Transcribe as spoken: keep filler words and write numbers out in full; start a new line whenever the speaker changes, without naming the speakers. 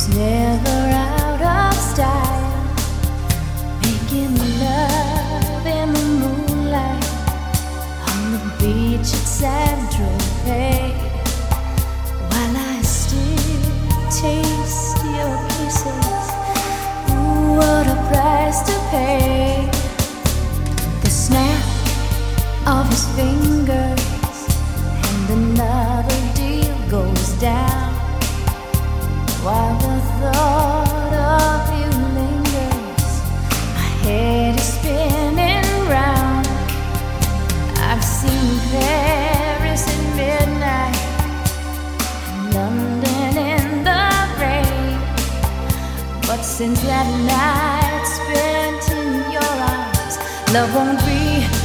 never out of style, making love in the moonlight on the beach at San Tropez, while I still taste your kisses. Ooh, what a price to pay! The snap of his fingers and another deal goes down, while the thought of you lingers. My head is spinning round. I've seen Paris at midnight and London in the rain, but since that night spent in your arms, love won't be